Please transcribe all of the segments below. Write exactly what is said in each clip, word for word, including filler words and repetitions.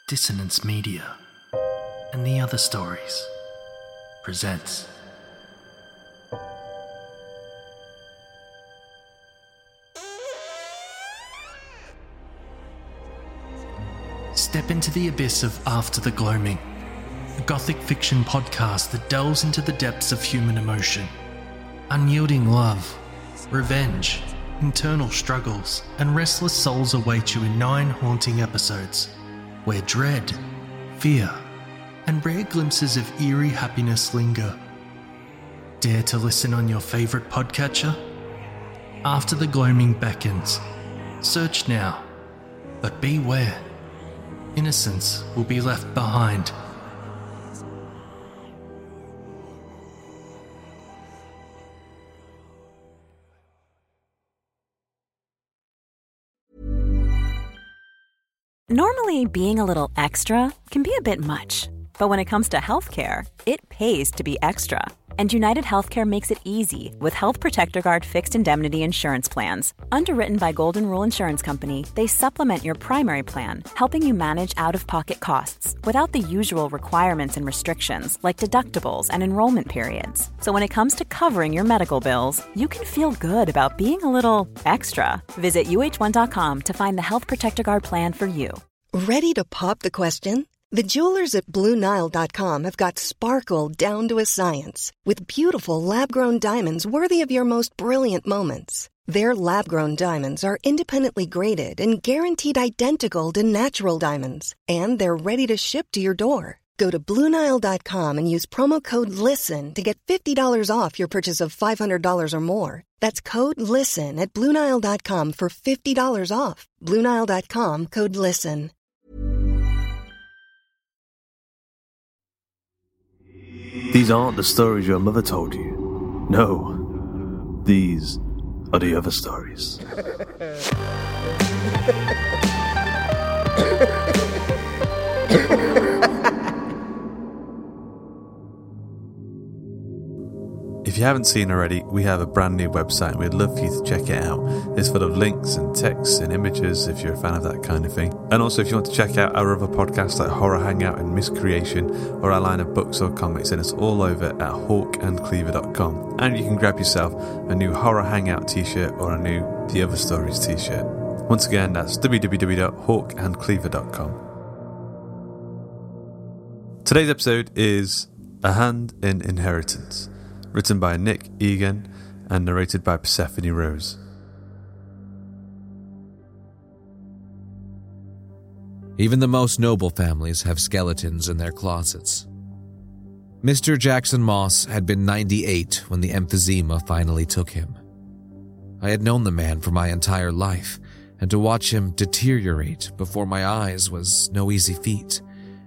Dissonance Media and the Other Stories presents Step into the abyss of After the Gloaming, a gothic fiction podcast that delves into the depths of human emotion. Unyielding love, revenge, internal struggles, and restless souls await you in nine haunting episodes, where dread, fear, and rare glimpses of eerie happiness linger. Dare to listen on your favourite podcatcher? After the Gloaming beckons. Search now, but beware. Innocence will be left behind. Normally, being a little extra can be a bit much, but when it comes to healthcare, it pays to be extra. And United Healthcare makes it easy with Health Protector Guard fixed indemnity insurance plans. Underwritten by Golden Rule Insurance Company, they supplement your primary plan, helping you manage out-of-pocket costs without the usual requirements and restrictions like deductibles and enrollment periods. So when it comes to covering your medical bills, you can feel good about being a little extra. Visit U H one dot com to find the Health Protector Guard plan for you. Ready to pop the question? The jewelers at Blue Nile dot com have got sparkle down to a science with beautiful lab-grown diamonds worthy of your most brilliant moments. Their lab-grown diamonds are independently graded and guaranteed identical to natural diamonds, and they're ready to ship to your door. Go to Blue Nile dot com and use promo code LISTEN to get fifty dollars off your purchase of five hundred dollars or more. That's code LISTEN at Blue Nile dot com for fifty dollars off. Blue Nile dot com, code LISTEN. These aren't the stories your mother told you. No, these are the other stories. If you haven't seen already, we have a brand new website and we'd love for you to check it out. It's full of links and texts and images if you're a fan of that kind of thing. And also if you want to check out our other podcasts like Horror Hangout and Miscreation, or our line of books or comics, then it's all over at hawk and cleaver dot com. And you can grab yourself a new Horror Hangout t-shirt or a new The Other Stories t-shirt. Once again, that's w w w dot hawk and cleaver dot com. Today's episode is A Hand in Inheritance, written by Nick Egan and narrated by Persephone Rose. Even the most noble families have skeletons in their closets. Mister Jackson Moss had been ninety-eight when the emphysema finally took him. I had known the man for my entire life, and to watch him deteriorate before my eyes was no easy feat.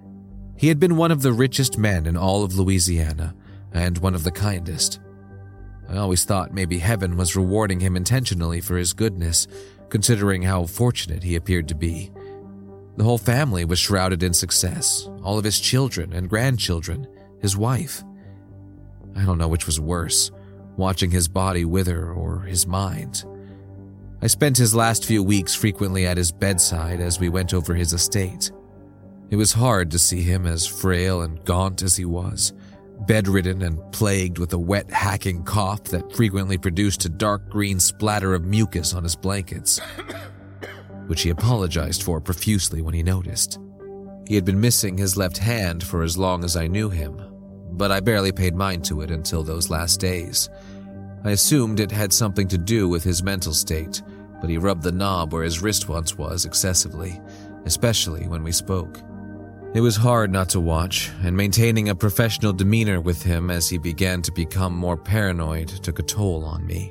He had been one of the richest men in all of Louisiana, and one of the kindest. I always thought maybe heaven was rewarding him intentionally for his goodness, considering how fortunate he appeared to be. The whole family was shrouded in success, all of his children and grandchildren, his wife. I don't know which was worse, watching his body wither or his mind. I spent his last few weeks frequently at his bedside as we went over his estate. It was hard to see him as frail and gaunt as he was, bedridden and plagued with a wet, hacking cough that frequently produced a dark green splatter of mucus on his blankets, which he apologized for profusely when he noticed. He had been missing his left hand for as long as I knew him, but I barely paid mind to it until those last days. I assumed it had something to do with his mental state, but he rubbed the knob where his wrist once was excessively, especially when we spoke. It was hard not to watch, and maintaining a professional demeanor with him as he began to become more paranoid took a toll on me.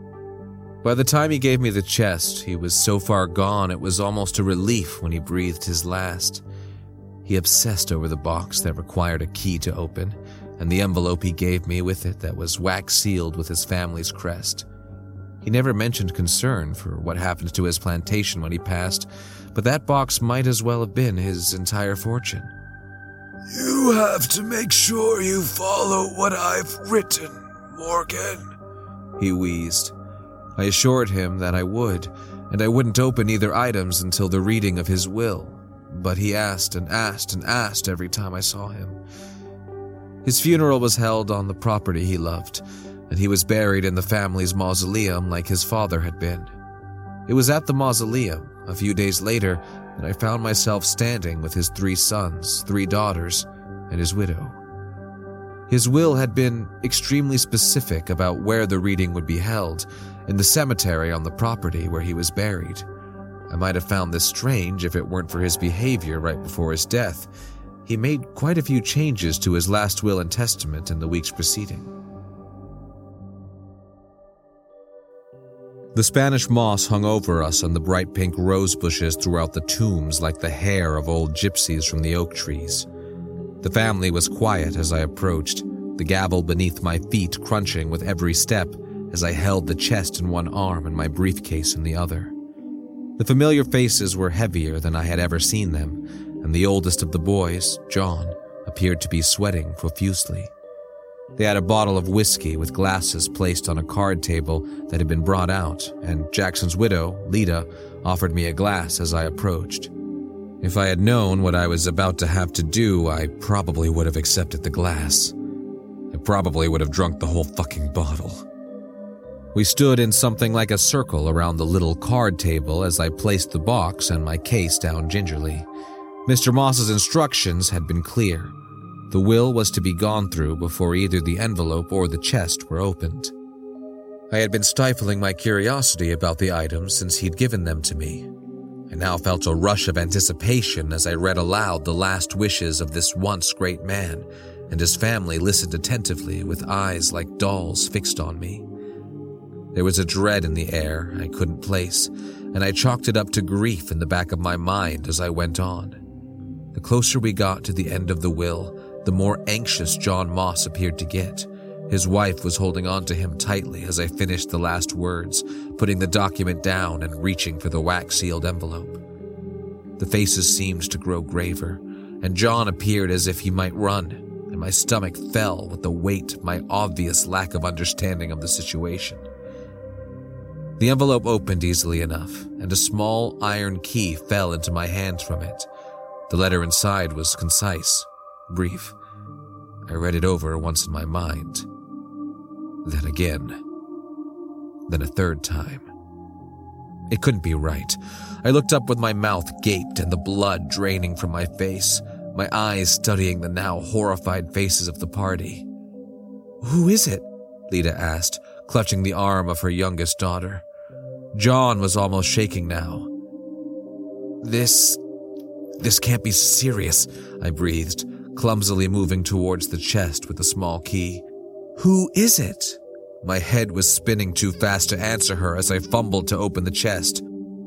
By the time he gave me the chest, he was so far gone it was almost a relief when he breathed his last. He obsessed over the box that required a key to open, and the envelope he gave me with it that was wax-sealed with his family's crest. He never mentioned concern for what happened to his plantation when he passed, but that box might as well have been his entire fortune. You have to make sure you follow what I've written, Morgan, he wheezed. I assured him that I would, and I wouldn't open either items until the reading of his will. but he asked and asked and asked every time I saw him. His funeral was held on the property he loved, and he was buried in the family's mausoleum like his father had been. It was at the mausoleum, a few days later, that I found myself standing with his three sons, three daughters, and his widow. His will had been extremely specific about where the reading would be held, in the cemetery on the property where he was buried. I might have found this strange if it weren't for his behavior right before his death. He made quite a few changes to his last will and testament in the weeks preceding. The Spanish moss hung over us and the bright pink rose bushes throughout the tombs like the hair of old gypsies from the oak trees. The family was quiet as I approached, the gavel beneath my feet crunching with every step as I held the chest in one arm and my briefcase in the other. The familiar faces were heavier than I had ever seen them, and the oldest of the boys, John, appeared to be sweating profusely. They had a bottle of whiskey with glasses placed on a card table that had been brought out, and Jackson's widow, Lita, offered me a glass as I approached. If I had known what I was about to have to do, I probably would have accepted the glass. I probably would have drunk the whole fucking bottle. We stood in something like a circle around the little card table as I placed the box and my case down gingerly. Mister Moss's instructions had been clear. The will was to be gone through before either the envelope or the chest were opened. I had been stifling my curiosity about the items since he'd given them to me. I now felt a rush of anticipation as I read aloud the last wishes of this once great man, and his family listened attentively with eyes like dolls fixed on me. There was a dread in the air I couldn't place, and I chalked it up to grief in the back of my mind as I went on. The closer we got to the end of the will, the more anxious John Moss appeared to get. His wife was holding on to him tightly as I finished the last words, putting the document down and reaching for the wax-sealed envelope. The faces seemed to grow graver, and John appeared as if he might run, and my stomach fell with the weight of my obvious lack of understanding of the situation. The envelope opened easily enough, and a small iron key fell into my hands from it. The letter inside was concise, brief. I read it over once in my mind. Then again. Then a third time. It couldn't be right. I looked up with my mouth gaped and the blood draining from my face, my eyes studying the now horrified faces of the party. "Who is it?" Lita asked, clutching the arm of her youngest daughter. John was almost shaking now. This... this can't be serious, I breathed, clumsily moving towards the chest with the small key. "Who is it?" My head was spinning too fast to answer her as I fumbled to open the chest.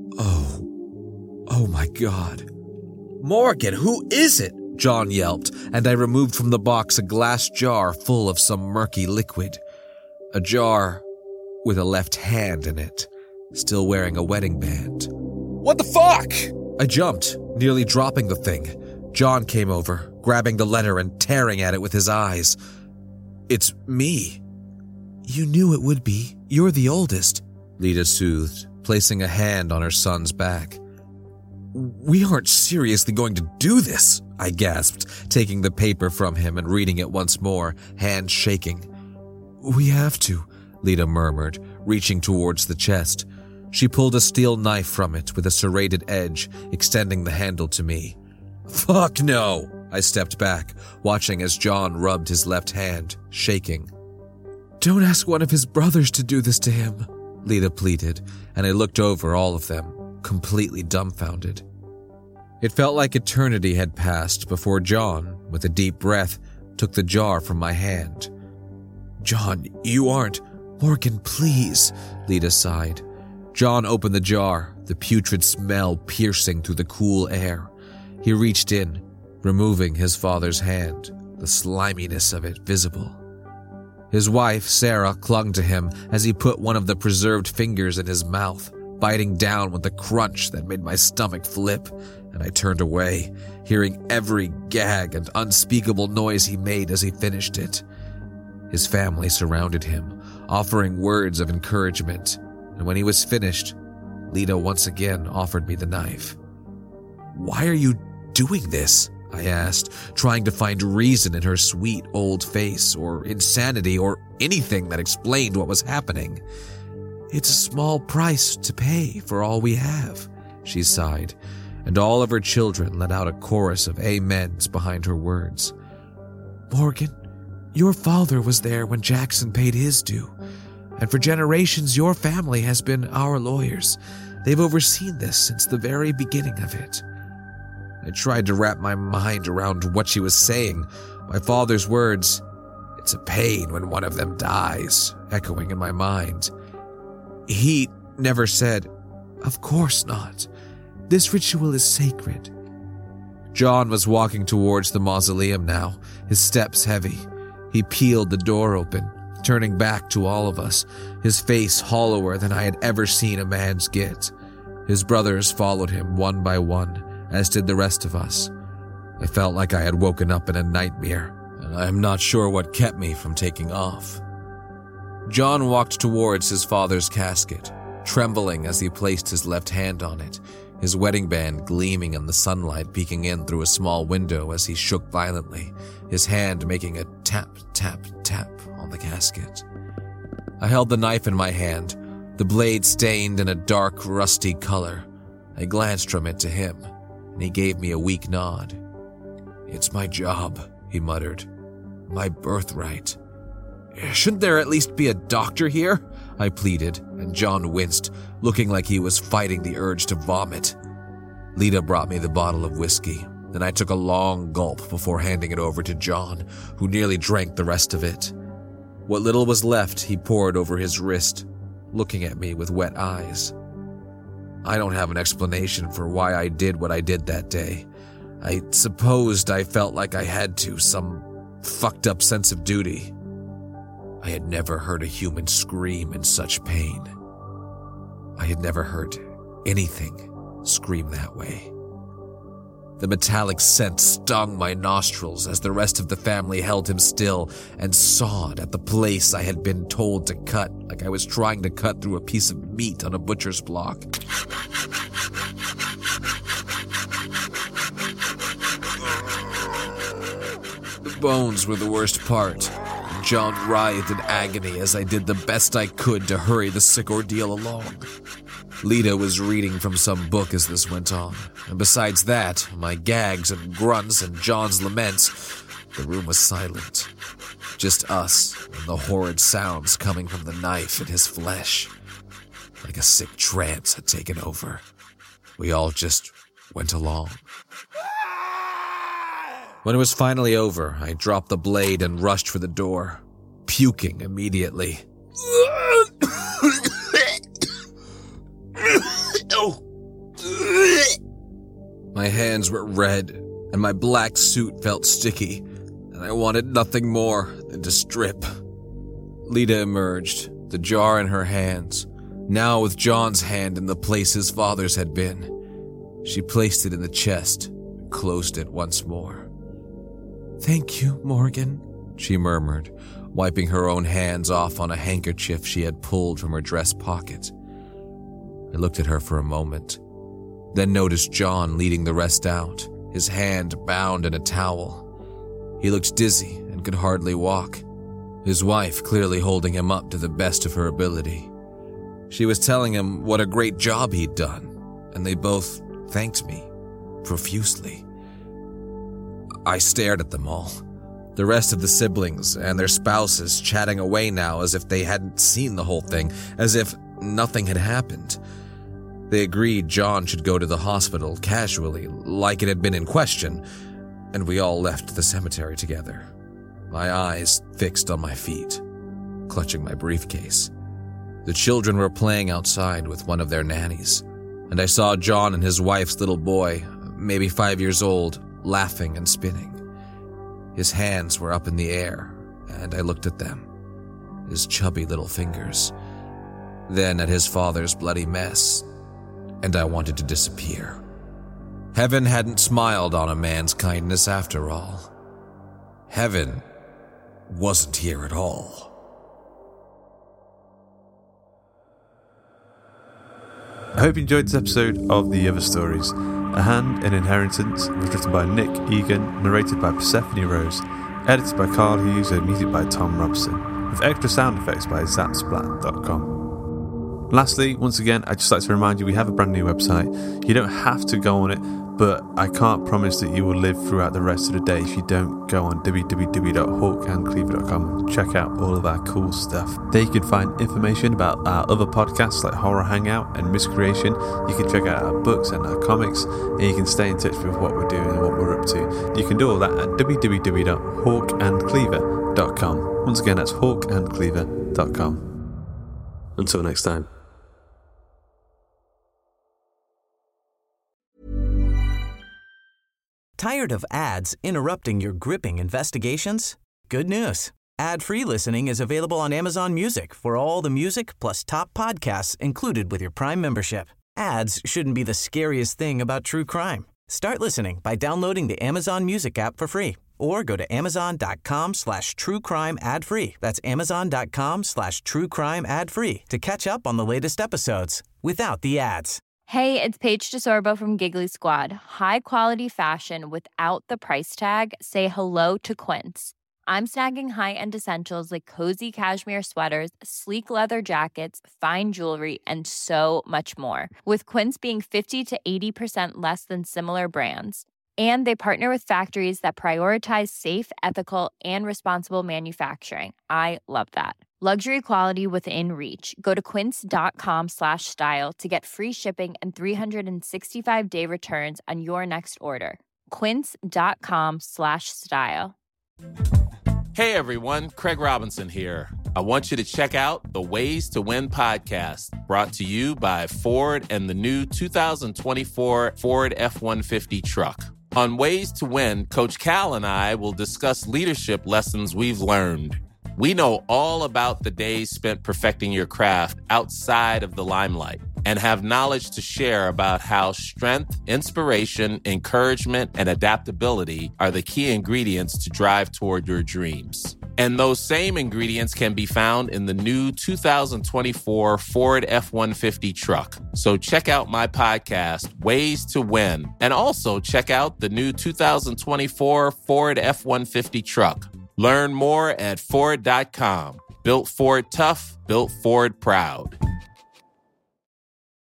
Oh. Oh my God. "Morgan, who is it?" John yelped, and I removed from the box a glass jar full of some murky liquid. A jar with a left hand in it, still wearing a wedding band. "What the fuck?" I jumped, nearly dropping the thing. John came over, grabbing the letter and tearing at it with his eyes. "It's me." "You knew it would be. You're the oldest," Lita soothed, placing a hand on her son's back. "We aren't seriously going to do this," I gasped, taking the paper from him and reading it once more, hands shaking. "We have to," Lita murmured, reaching towards the chest. She pulled a steel knife from it with a serrated edge, extending the handle to me. "Fuck no!" I stepped back, watching as John rubbed his left hand, shaking. "Don't ask one of his brothers to do this to him," Lita pleaded, and I looked over all of them, completely dumbfounded. It felt like eternity had passed before John, with a deep breath, took the jar from my hand. "John, you aren't..." "Morgan, please," Lita sighed. John opened the jar, the putrid smell piercing through the cool air. He reached in, removing his father's hand, the sliminess of it visible. His wife, Sarah, clung to him as he put one of the preserved fingers in his mouth, biting down with a crunch that made my stomach flip, and I turned away, hearing every gag and unspeakable noise he made as he finished it. His family surrounded him, offering words of encouragement, and when he was finished, Lita once again offered me the knife. "Why are you doing this?" I asked, trying to find reason in her sweet old face, or insanity, or anything that explained what was happening. "It's a small price to pay for all we have," she sighed, and all of her children let out a chorus of amens behind her words. "Morgan, your father was there when Jackson paid his due, and for generations your family has been our lawyers. They've overseen this since the very beginning of it." I tried to wrap my mind around what she was saying. My father's words, "It's a pain when one of them dies," echoing in my mind. He never said, "Of course not. This ritual is sacred." John was walking towards the mausoleum now, his steps heavy. He peeled the door open, turning back to all of us, his face hollower than I had ever seen a man's get. His brothers followed him one by one, as did the rest of us. I felt like I had woken up in a nightmare, and I am not sure what kept me from taking off. John walked towards his father's casket, trembling as he placed his left hand on it, his wedding band gleaming in the sunlight peeking in through a small window as he shook violently, his hand making a tap, tap, tap on the casket. I held the knife in my hand, the blade stained in a dark, rusty color. I glanced from it to him, and he gave me a weak nod. "It's my job," he muttered. "My birthright." "Shouldn't there at least be a doctor here?" I pleaded, and John winced, looking like he was fighting the urge to vomit. Lita brought me the bottle of whiskey, and I took a long gulp before handing it over to John, who nearly drank the rest of it. What little was left he poured over his wrist, looking at me with wet eyes. I don't have an explanation for why I did what I did that day. I supposed I felt like I had to, some fucked up sense of duty. I had never heard a human scream in such pain. I had never heard anything scream that way. The metallic scent stung my nostrils as the rest of the family held him still and sawed at the place I had been told to cut, like I was trying to cut through a piece of meat on a butcher's block. The bones were the worst part. John writhed in agony as I did the best I could to hurry the sick ordeal along. Lita was reading from some book as this went on, and besides that, my gags and grunts and John's laments, the room was silent. Just us and the horrid sounds coming from the knife in his flesh. Like a sick trance had taken over. We all just went along. When it was finally over, I dropped the blade and rushed for the door, puking immediately. My hands were red, and my black suit felt sticky, and I wanted nothing more than to strip. Lita emerged, the jar in her hands, now with John's hand in the place his father's had been. She placed it in the chest and closed it once more. "Thank you, Morgan," she murmured, wiping her own hands off on a handkerchief she had pulled from her dress pocket. I looked at her for a moment, then noticed John leading the rest out, his hand bound in a towel. He looked dizzy and could hardly walk, his wife clearly holding him up to the best of her ability. She was telling him what a great job he'd done, and they both thanked me profusely. I stared at them all, the rest of the siblings and their spouses chatting away now as if they hadn't seen the whole thing, as if nothing had happened. They agreed John should go to the hospital casually, like it had been in question, and we all left the cemetery together, my eyes fixed on my feet, clutching my briefcase. The children were playing outside with one of their nannies, and I saw John and his wife's little boy, maybe five years old, laughing and spinning. His hands were up in the air, and I looked at them, his chubby little fingers, then at his father's bloody mess, and I wanted to disappear. Heaven hadn't smiled on a man's kindness after all. Heaven wasn't here at all. I hope you enjoyed this episode of The Other Stories. A Hand in Inheritance was written by Nick Egan, narrated by Persephone Rose, edited by Carl Hughes, and music by Tom Robson, with extra sound effects by zapsplat dot com. Lastly, once again, I'd just like to remind you we have a brand new website. You don't have to go on it, but I can't promise that you will live throughout the rest of the day if you don't go on w w w dot hawk and cleaver dot com and check out all of our cool stuff. There you can find information about our other podcasts like Horror Hangout and Miscreation. You can check out our books and our comics, and you can stay in touch with what we're doing and what we're up to. You can do all that at w w w dot hawk and cleaver dot com. Once again, that's hawk and cleaver dot com. Until next time. Tired of ads interrupting your gripping investigations? Good news. Ad-free listening is available on Amazon Music for all the music plus top podcasts included with your Prime membership. Ads shouldn't be the scariest thing about true crime. Start listening by downloading the Amazon Music app for free or go to amazon.com slash true crime ad free. That's amazon.com slash true crime ad free to catch up on the latest episodes without the ads. Hey, it's Paige DeSorbo from Giggly Squad. High quality fashion without the price tag. Say hello to Quince. I'm snagging high-end essentials like cozy cashmere sweaters, sleek leather jackets, fine jewelry, and so much more. With Quince being fifty to eighty percent less than similar brands. And they partner with factories that prioritize safe, ethical, and responsible manufacturing. I love that. Luxury quality within reach. Go to quince.com slash style to get free shipping and three sixty-five day returns on your next order. Quince.com slash style. Hey everyone, Craig Robinson here. I want you to check out the Ways to Win podcast, brought to you by Ford and the new two thousand twenty-four Ford F one fifty truck. On Ways to Win, Coach Cal and I will discuss leadership lessons we've learned. We know all about the days spent perfecting your craft outside of the limelight and have knowledge to share about how strength, inspiration, encouragement, and adaptability are the key ingredients to drive toward your dreams. And those same ingredients can be found in the new two thousand twenty-four Ford F one fifty truck. So check out my podcast, Ways to Win, and also check out the new two thousand twenty-four Ford F one fifty truck. Learn more at Ford dot com. Built Ford tough, built Ford proud.